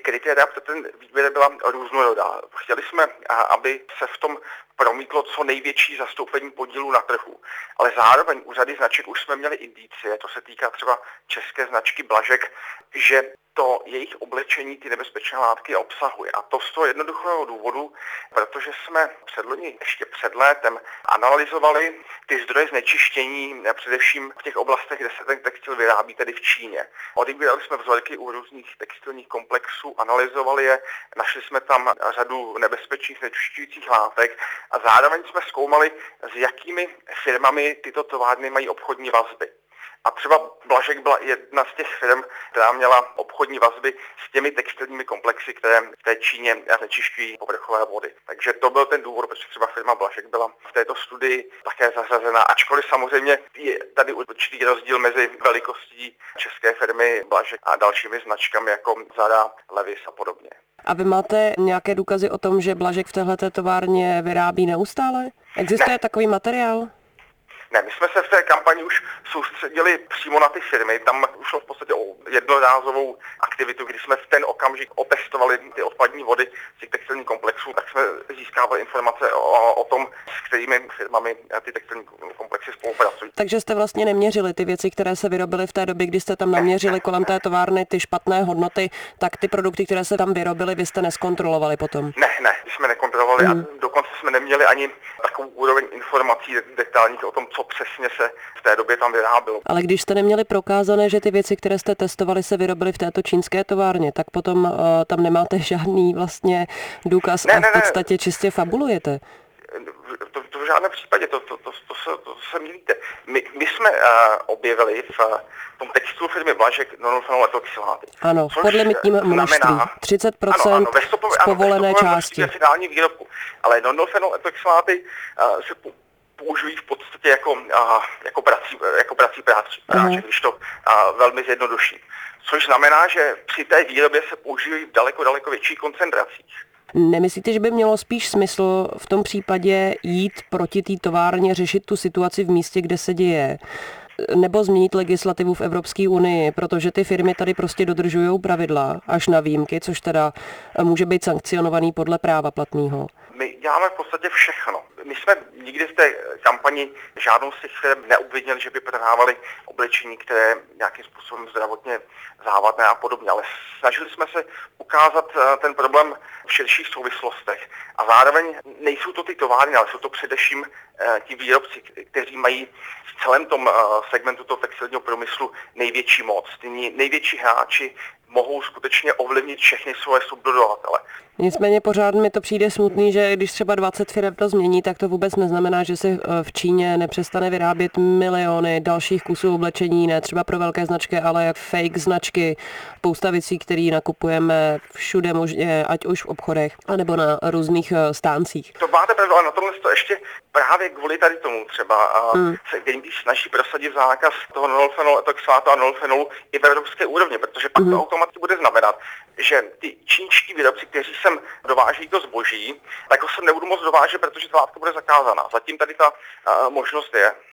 kritéria pro ten výběr byla různorodá. Chtěli jsme, aby se v tom promítlo co největší zastoupení podílu na trhu. Ale zároveň u řady značek už jsme měli indicie, to se týká třeba české značky Blažek, že to jejich oblečení ty nebezpečné látky obsahuje. A to z toho jednoduchého důvodu, protože jsme předloni ještě před létem analyzovali ty zdroje znečištění, především v těch oblastech, kde se ten textil vyrábí, tedy v Číně. Odebírali jsme vzorky u různých textilních komplexů, analyzovali je, našli jsme tam řadu nebezpečných znečišťujících látek a zároveň jsme zkoumali, s jakými firmami tyto továrny mají obchodní vazby. A třeba Blažek byla jedna z těch firm, která měla obchodní vazby s těmi textilními komplexy, které v té Číně znečišťují povrchové vody. Takže to byl ten důvod, proč třeba firma Blažek byla v této studii také zařazena. Ačkoliv samozřejmě je tady určitý rozdíl mezi velikostí české firmy Blažek a dalšími značkami jako Zara, Levi's a podobně. A vy máte nějaké důkazy o tom, že Blažek v téhleté továrně vyrábí neustále? Existuje takový materiál? Ne, my jsme se v té kampani už soustředili přímo na ty firmy. Tam šlo v podstatě o jednorázovou aktivitu, kdy jsme v ten okamžik otestovali ty odpadní vody z těch textilních komplexů, tak jsme získávali informace o tom, s kterými firmami ty textilní komplexy spolupracují. Takže jste vlastně neměřili ty věci, které se vyrobily v té době, kdy jste tam naměřili kolem té továrny ty špatné hodnoty, tak ty produkty, které se tam vyrobily, vy jste neskontrolovali potom? Ne, jsme nekontrolovali a dokonce jsme neměli ani takovou úroveň informací detailních o tom, co přesně se v té době tam vyrábělo. Ale když jste neměli prokázané, že ty věci, které jste testovali, se vyrobily v této čínské továrně, tak potom tam nemáte žádný vlastně důkaz a v podstatě čistě fabulujete. To v žádném případě, to se mýlíte. My jsme objevili v tom textilu firmy Blažek nonylfenol etoxyláty. Ano, v podlimitním množství. 30% z povolené části. Finální výrobku. Ale nonylfenol etoxyláty se použijí v podstatě jako prací práče, když to velmi zjednoduším. Což znamená, že při té výrobě se používají v daleko větších koncentracích. Nemyslíte, že by mělo spíš smysl v tom případě jít proti té továrně, řešit tu situaci v místě, kde se děje, nebo změnit legislativu v Evropské unii, protože ty firmy tady prostě dodržují pravidla až na výjimky, což teda může být sankcionovaný podle práva platného? My děláme v podstatě všechno. My jsme nikdy v té kampani žádnou z těch firm neobvinili, že by prodávali oblečení, které je nějakým způsobem zdravotně závadné a podobně, ale snažili jsme se ukázat ten problém v širších souvislostech. A zároveň nejsou to ty továrny, ale jsou to především ti výrobci, kteří mají v celém tom segmentu toho textilního průmyslu největší moc. Ty největší hráči mohou skutečně ovlivnit všechny svoje subdodavatele. Nicméně pořád mi to přijde smutný, že když třeba 20 firm to změní, tak to vůbec neznamená, že se v Číně nepřestane vyrábět miliony dalších kusů oblečení, ne třeba pro velké značky, ale jak fake značky, spousta věcí, které nakupujeme všude možně, ať už v obchodech, anebo na různých stáncích. To máte pravdu, ale na tomhle to ještě právě kvůli tady tomu třeba se když snaží prosadit zákaz toho nonylfenol etoxylátu a nonylfenolu i v evropské úrovni, protože pak to automaticky bude znamenat, že ty čínští výrobci, kteří sem dováží to zboží, tak ho sem nebudou moc dovážet, protože ta látka bude zakázaná. Zatím tady ta možnost je.